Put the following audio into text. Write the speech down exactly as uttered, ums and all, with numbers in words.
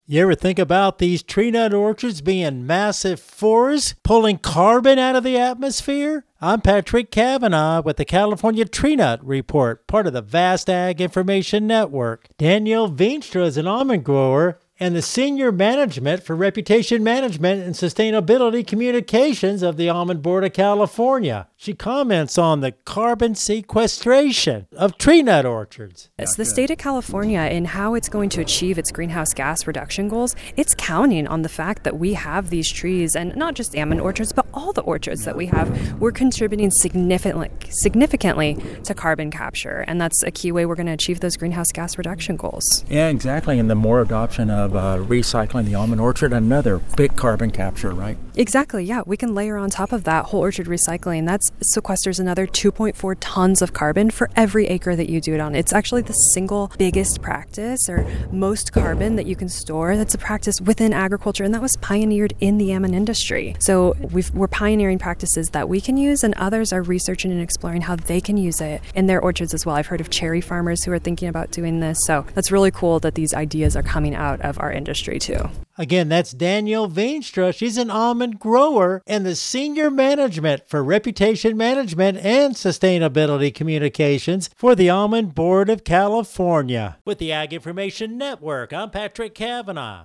You ever think about these tree nut orchards being massive forests, pulling carbon out of the atmosphere? I'm Patrick Cavanaugh with the California Tree Nut Report, part of the Vast Ag Information Network. Danielle Veenstra is an almond grower and the Senior Management for Reputation Management and Sustainability Communications of the Almond Board of California. She comments on the carbon sequestration of tree nut orchards. As the state of California and how it's going to achieve its greenhouse gas reduction goals, it's counting on the fact that we have these trees, and not just almond orchards, but all the orchards that we have. We're contributing significantly, significantly to carbon capture, and that's a key way we're going to achieve those greenhouse gas reduction goals. Yeah, exactly, and the more adoption of uh, recycling the almond orchard, another big carbon capture, right? Exactly, yeah. We can layer on top of that whole orchard recycling. That sequesters another two point four tons of carbon for every acre that you do it on. It's actually the single biggest practice or most carbon that you can store. That's a practice within agriculture, and that was pioneered in the almond industry. So we've, we're pioneering practices that we can use, and others are researching and exploring how they can use it in their orchards as well. I've heard of cherry farmers who are thinking about doing this. So that's really cool that these ideas are coming out of our industry too. Again, that's Danielle Veenstra. She's an almond grower and the Senior Management for Reputation Management and Sustainability Communications for the Almond Board of California. With the Ag Information Network, I'm Patrick Cavanaugh.